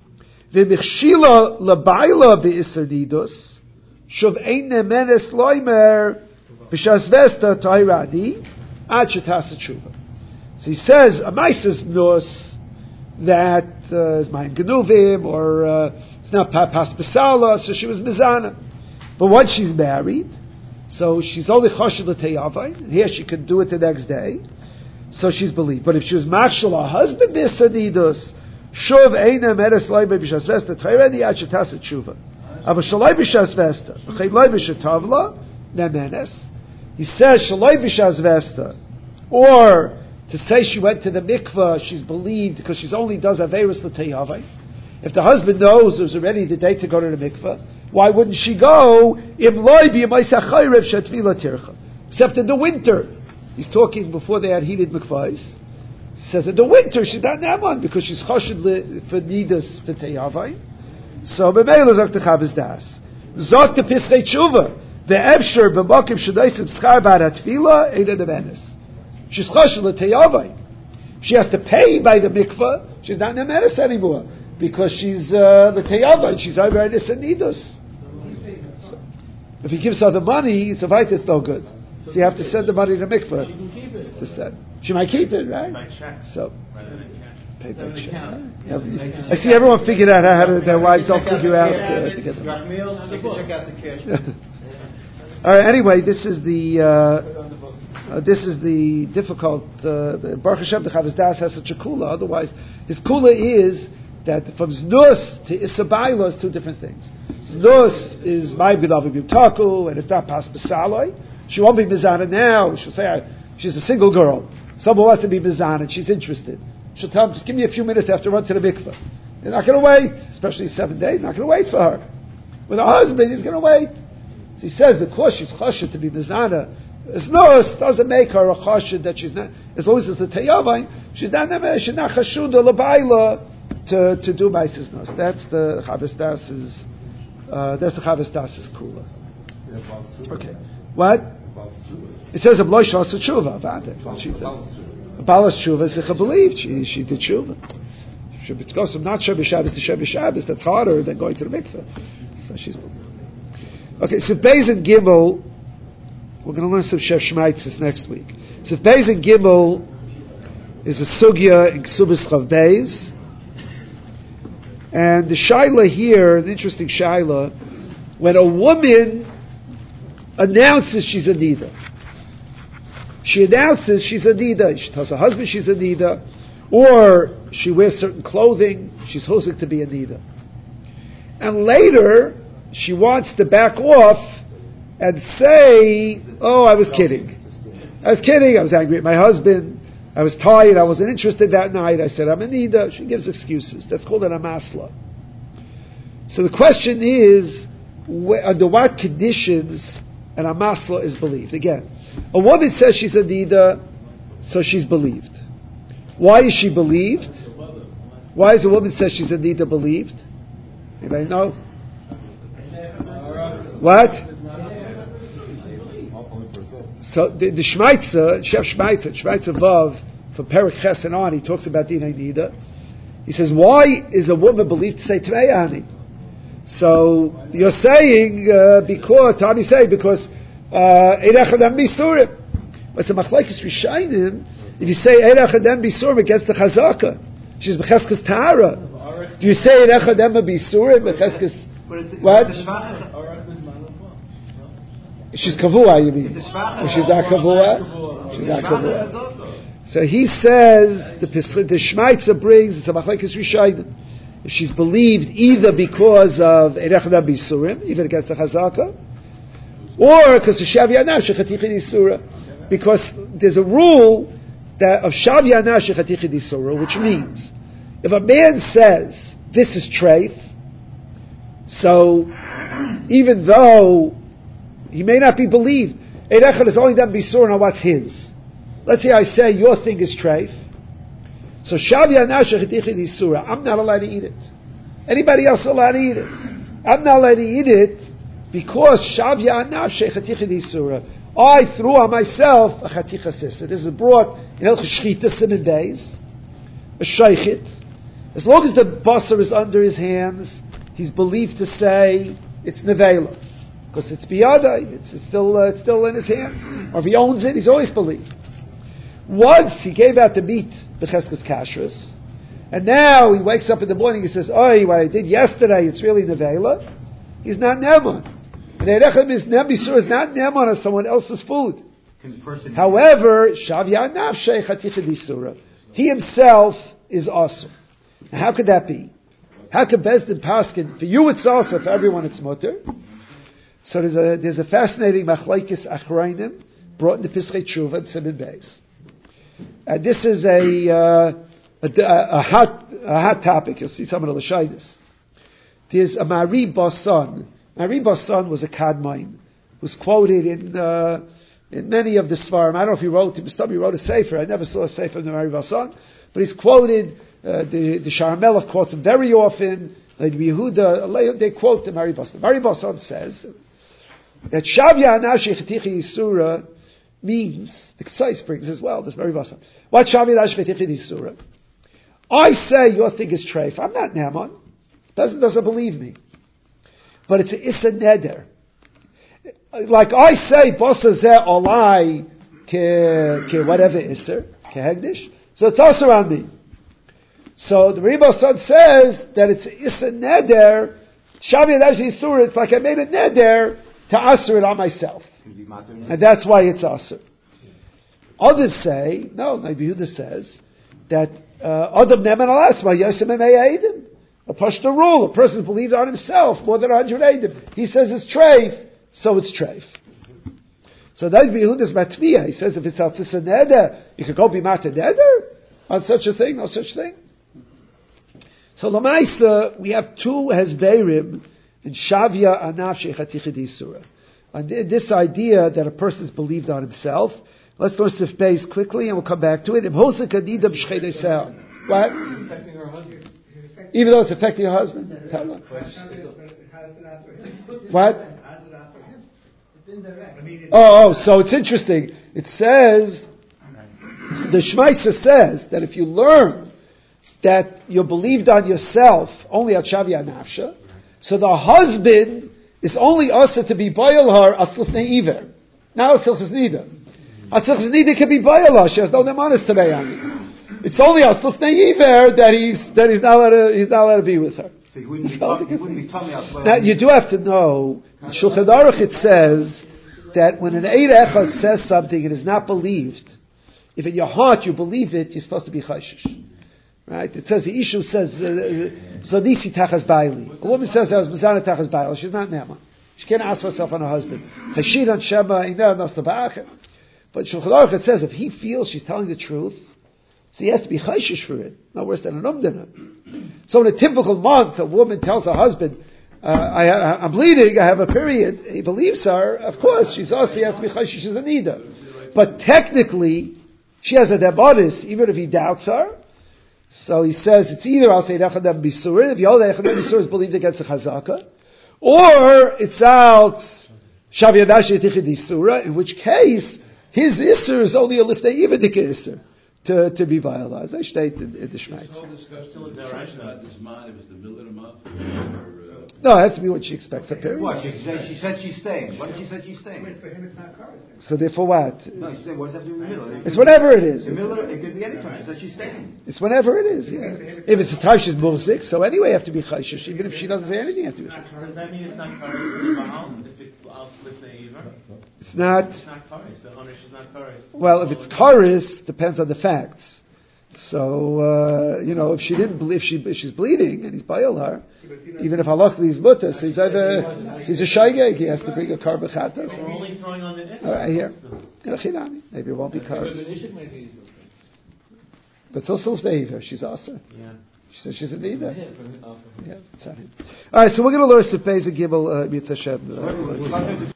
V'michshila l'bayla b'isanidus, shuv ein ne'amenes loymer b'shaz vesta ta'iradi, ad shetas tshuva. So he says, a maisa's nus, that is my genuvim, or it's not pas besala, so she was mizana. But once she's married, so she's only choshed l'teyavai, and here she could do it the next day, so she's believed. But if she was machshel her husband bisadidus, shuv eina meres loy b'shas vesta, tayredi ad shetas tshuva. Ava shaloi b'shas vesta, v'chay loy b'shetavla, nemenes. He says shaloi b'shas vesta, or to say she went to the mikveh, she's believed because she's only does averis l'teyavai. If the husband knows it was already the day to go to the mikveh, why wouldn't she go? Im loy b'yamaisachayrev shetvila tircha. Except in the winter. He's talking before they had heated mikvahs. He says in the winter she's not naman because she's choshed for nidas for teyavai. So b'meila zok the Chavis Das. Zok the Pischei Tshuva. The efsher b'makim shadaisim schar ba'at tefila eina nemenes. She's choshed l'teyavai. She has to pay by the mikveh. She's not nemenes anymore because she's l'teyavai. She's over in isanidus. So, if he gives her the money, it's no good. So you have to send the money to mikveh. She can keep it. To send. She might keep it, right? By check. So. Rather than cash. Pay by check. I see everyone figured out how to, their wives don't figure out to get them. Check out the cash. All right. Anyway, this is the difficult. The Baruch Hashem, the Chavis Das has such a kula. Otherwise, his kula is that from znus to isabayla is two different things. Znus is my b'dav b'yutaku, and it's not pas b'saloi. She won't be mizana now. She'll say she's a single girl. Someone wants to be mizana. She's interested. She'll tell him, just give me a few minutes after I run to the mikveh. They're not going to wait, especially 7 days. Not going to wait for her. With her husband, he's going to wait. So he says the course she's chashed to be mizana. Znus doesn't make her a chashed that she's not. As long as it's a teyavain, she's not chashuda l'bayla to do ma'ases nus. That's the Chavis Das's. That's the Chavis Das's kula. Okay. What? It says a bloy shas tshuva. A balas tshuva is a believed. She did tshuva. It goes from not Sheb Shabbos to Sheb Shabbos. That's harder than going to the mikveh. So she's okay. So Beis and Gimel, we're going to learn some Shev Shmaitzis next week. So Beis and Gimel is a sugya in Ksubis Chav Beis, and the shaila here, an interesting shaila, when a woman announces she's a nida. She announces she's a nida. She tells her husband she's a nida, or she wears certain clothing. She's hosing to be a nida. And later, she wants to back off and say, "Oh, I was kidding. I was kidding. I was angry at my husband. I was tired. I wasn't interested that night. I said I'm a nida." She gives excuses. That's called an amasla. So the question is, under what conditions an amasla is believed? Again, a woman says she's a nida, so she's believed. Why is she believed? Why is a woman says she's a nida believed? Anybody know? What? So the Shmaitzer, Chef Shmaitzer Vav, from Perek Ches and on, he talks about Dinei Nida. He says, why is a woman believed to say Tvei Ani? So you're saying because Tommy say because Eirech Adam Bisurim. But it's a Machlekes Rishayim. If you say Eirech Adam Bisurim against the Chazaka, she's Becheskes Tahara. Do you say Eirech Adam Bisurim Becheskes? What? She's kavua, you mean? She's not kavua. She's not kavua. So he says the Shmaitzer brings it's a Machlekes Rishayim. If she's believed either because of Eirech Adam Bisurim, even against the Chazaka, or because there's a rule that of Shav Yana Shechatichi Disura, which means if a man says this is treif, so even though he may not be believed, Eid Echad is only done Bisur on what's his. Let's say I say your thing is treif, so Shav Yana Shechatichi Disura, I'm not allowed to eat it. Anybody else allowed to eat it? I'm not allowed to eat it because Shav Yana Shechatichi Disura. I threw on myself a chaticha sisser. This is brought in El Cheshchita Siman Beis, a shaychit. As long as the basar is under his hands, he's believed to say it's nevela because it's biyadai. It's still in his hands. Or if he owns it, he's always believed. Once he gave out the meat b'cheskas kashrus, and now he wakes up in the morning. He says, "Oh, what I did yesterday, it's really nevela." He's not neman. And Erechem is Nebisur is not Neman on someone else's food. However, Shav Yanav Sheikh Haticha Disura, he himself is awesome. Now, how could that be? How could Bezdin Paskin, for you it's also, for everyone it's mutter? So there's a fascinating Machlaikis Achrayim brought into Pischei Tshuva and Siman Beis. And this is a hot topic. You'll see some of the Lashaitis. There's a Mari Basan. Mari Basan was a Kadmain, who's quoted in many of the Svarim. I don't know if he wrote a Sefer. I never saw a Sefer of Mari Basan, but he's quoted. The Sharamelech quotes him very often. Like Yehuda, they quote the Mari Basan. Mari Basan says that Shavya Anashi Chetichi Yisura means the Ksais brings as well. This Mari Basan. What Shavya Anashi Chetichi Yisura? I say your thing is treif. I'm not Naaman. Doesn't believe me. But it's an Issa Neder. Like I say, Bosa Zeh Olai ke whatever Isser, ke Hegdish. So it's also on me. So the Rebbe Son says that it's Issa Neder, Shavi Adash Yisur, it's like I made a Neder to Asr it on myself. And that's why it's Asr. Others say, no, Nabi Yehuda says, that Adam Neman Al Asma, Yosem Emei Eidim. A Pashto rule, a person believes on himself more than 100 Eidim. He says it's treif, so it's treif. So that's Yehuda's matviya. He says if it's al tisa neder, you could go be mata neder on such a thing, no such thing. So Lamaisa, we have two hezberim in Shavya Anav Shechatichi Disura. And this idea that a person's believed on himself. Let's go to Sif Beis quickly and we'll come back to it. What? Even though it's affecting your husband? What? So it's interesting. It says, the Shmaitzer says that if you learn that you're believed on yourself only at Shavya Nafsha, so the husband is only also to be Bayal her Atzlifnei Iver. Now Atzlifnei Nida. Atzlifnei Nida can be Bayal her. She has no nemanis to me. It's only on Tzlifnei Iver that he's not allowed to be with her. So he wouldn't be now you do have to know, in Shulchan Aruch it says that when an Eid Echad says something it is not believed, if in your heart you believe it, you're supposed to be chayshish. Right? It says the issue says Zadisi Tachas Baili. A woman says I was Mazana Tachas Baili. She's not Nema. She can't ask herself on her husband. Hashid on Shema Ina Nastabach. But Shulchan Aruch it says if he feels she's telling the truth, so he has to be chayshish for it. No worse than an umdana. So in a typical month, a woman tells her husband, I'm bleeding, I have a period. He believes her. Of course, she's also, he has to be chayshish, she's a nida. But technically, she has a debodis, even if he doubts her. So he says, it's either I'll say Echadam Bisurin, if Yol Echadam Bisurin is believed against the Chazaka, or it's out Shavyadashi Tichid Isura, in which case, his Isur is only a Liftei Yivadik Isur. To be violized. I state in the Shmaitz. No, it has to be what she expects a period. What? She said she's staying. What did she say she's staying? For him it's not covered. So therefore what? No, she said, what does that do in the middle? It's whenever it is. In the middle, it could be any time. She said she's staying. It's whenever it is, yeah. If it's a time she's murzik, so anyway you have to be chayshish. Even if she doesn't say anything, you have to be chayshish. Does that mean it's not covered if it's out with the Eva? It's not kares. The owner is not kares. Well, if it's kares, depends on the facts. So if she didn't believe if she's bleeding and he's bayil her, even if halachli is mutas, he's a shaygeg. He has to bring a karba chatas. We're only throwing on the All right, here. Maybe it won't be kares. But till Eiver, she's also. Yeah. She says she's a Nida. Yeah, Yeah, it's on him. All right, so we're going to learn Sefez and Gimel Mitzvah Hashem.